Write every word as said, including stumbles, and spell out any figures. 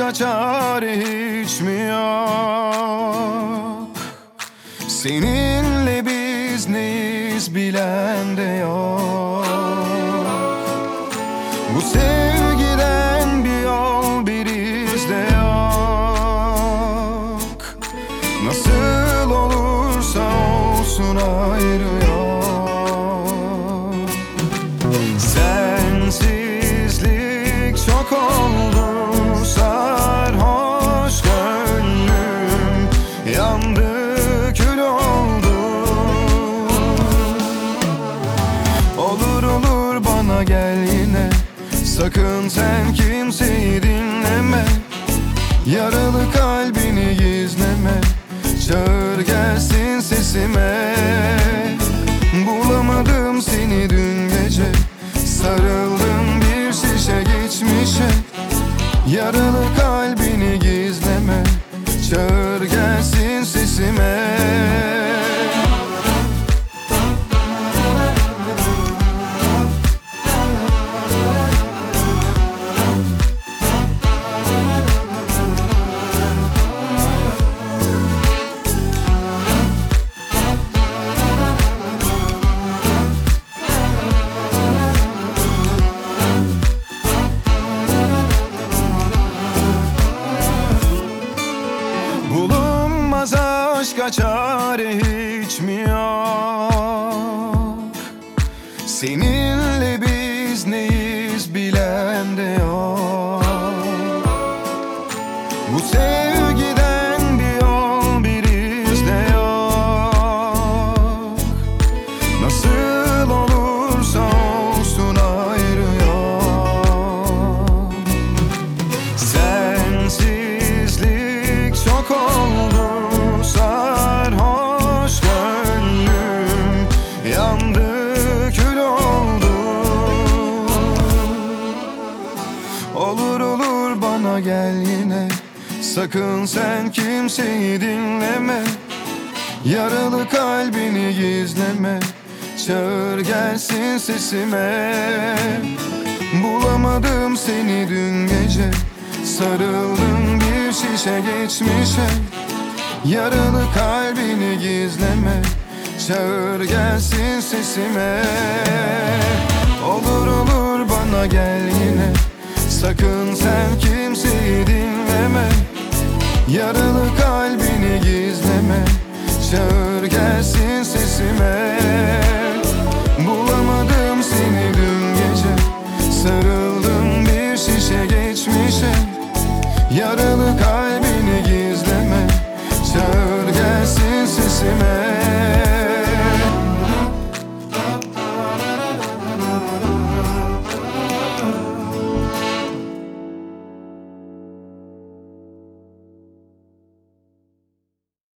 başka çare hiç mi yok? Seninle biz neyiz bilen de yok. Bu sevgiden bir yol bir iz de yok. Nasıl olursa olsun ayrı yok. Sensizlik çok oldu, sarhoş gönlüm yandı, kül oldu. Olur olur bana gel yine, sakın sen kimseyi dinleme. Yaralı kalbini gizleme, çağır gelsin sesime. Bulamadım seni dün gece, sarıldım bir şişe geçmişe. Yaralı kalbini gizleme, çağır gelsin sesime. Bulunmaz aşka çare hiç mi yok? Seninle biz neyiz bilen de yok. Bu sevgiden bir yol bir iz de yok. Nasıl olursa olsun ayrı yok. Sensizlik çok oldu, sarhoş gönlüm yandı, kül oldu. Olur olur bana gel yine, sakın sen kimseyi dinleme. Yaralı kalbini gizleme, çağır gelsin sesime. Bulamadım seni dün gece, sarıldım bir şişe geçmişe. Yaralı kalbini gizleme, çağır gelsin sesime. Olur olur bana gel yine, sakın sen kimseyi dinleme. Yaralı kalbini gizleme, çağır gelsin sesime. Bulamadım seni dün gece, sarıldım bir şişe geçmişe. Yaralı kalbini gizleme, çağır gelsin sesime.